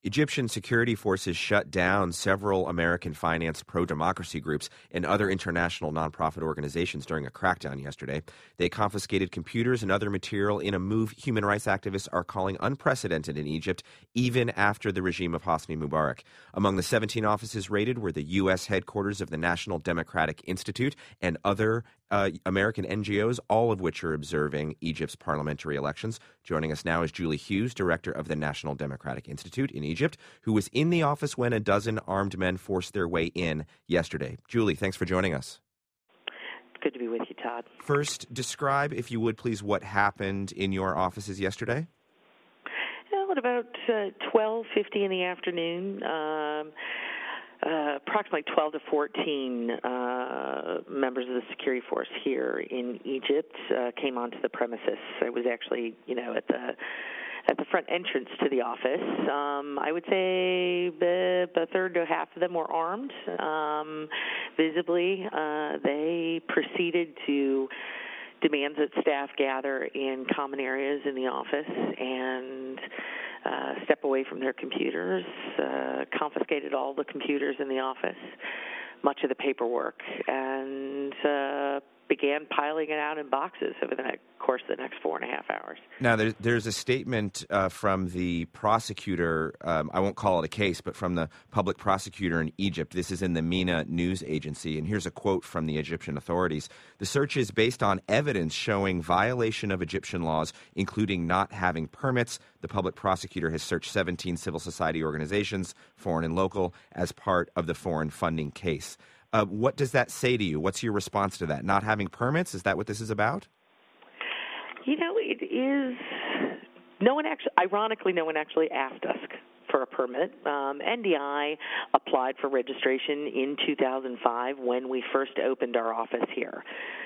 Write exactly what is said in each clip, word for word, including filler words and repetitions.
Egyptian security forces shut down several American-financed pro-democracy groups and other international nonprofit organizations during a crackdown yesterday. They confiscated computers and other material in a move human rights activists are calling unprecedented in Egypt, even after the regime of Hosni Mubarak. Among the seventeen offices raided were the U S headquarters of the National Democratic Institute and other uh, American N G Os, all of which are observing Egypt's parliamentary elections. Joining us now is Julie Hughes, director of the National Democratic Institute in Egypt, who was in the office when a dozen armed men forced their way in yesterday. Julie, thanks for joining us. Good to be with you, Todd. First, describe, if you would please, what happened in your offices yesterday. Well, at about uh, twelve fifty in the afternoon, um, uh, approximately twelve to fourteen uh, members of the security force here in Egypt uh, came onto the premises. I was actually, you know, at the at the front entrance to the office. Um, I would say a third to half of them were armed. Um, visibly, uh, they proceeded to demand that staff gather in common areas in the office and uh, step away from their computers, uh, confiscated all the computers in the office, much of the paperwork, and uh, began piling it out in boxes over the next, course of the next four and a half hours. Now, there's, there's a statement uh, from the prosecutor, um, I won't call it a case, but from the public prosecutor in Egypt. This is in the MENA news agency, and here's a quote from the Egyptian authorities. The search is based on evidence showing violation of Egyptian laws, including not having permits. The public prosecutor has searched seventeen civil society organizations, foreign and local, as part of the foreign funding case. Uh, what does that say to you? What's your response to that? Not having permits? Is that what this is about? You know, it is. No one actually, ironically, no one actually asked us for a permit. Um, N D I applied for registration in two thousand five when we first opened our office here.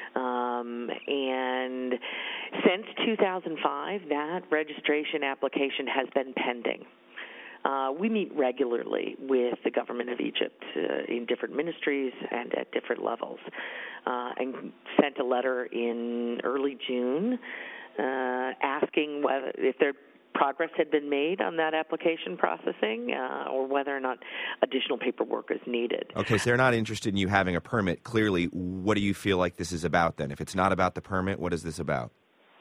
Um, and since two thousand five, that registration application has been pending. Uh, we meet regularly with the government of Egypt uh, in different ministries and at different levels, uh, and sent a letter in early June uh, asking whether if their progress had been made on that application processing uh, or whether or not additional paperwork is needed. Okay, so they're not interested in you having a permit. Clearly, what do you feel like this is about then? If it's not about the permit, what is this about?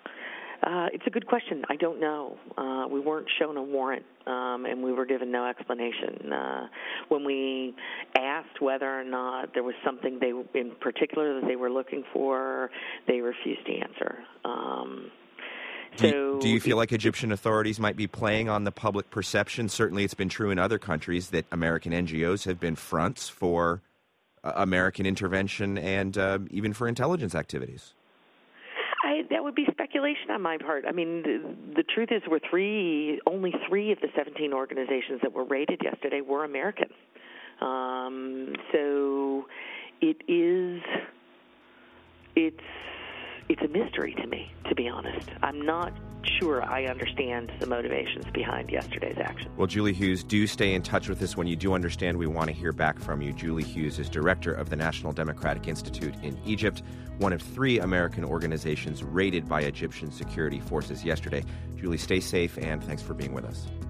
Uh, it's a good question. I don't know. Uh, we weren't shown a warrant, um, and we were given no explanation. Uh, when we asked whether or not there was something they, in particular, that they were looking for, they refused to answer. Um, do, so, you, do you feel like Egyptian authorities might be playing on the public perception? Certainly, it's been true in other countries that American N G Os have been fronts for uh, American intervention and uh, even for intelligence activities. I, that would be speculation on my part. I mean, the, the truth is, we're three. Only three of the seventeen organizations that were raided yesterday were American. Um, so it is. It's it's a mystery to me, to be honest. I'm not sure I understand the motivations behind yesterday's action. Well, Julie Hughes, do stay in touch with us when you do understand. We want to hear back from you. Julie Hughes is director of the National Democratic Institute in Egypt, one of three American organizations raided by Egyptian security forces yesterday. Julie, stay safe, and thanks for being with us.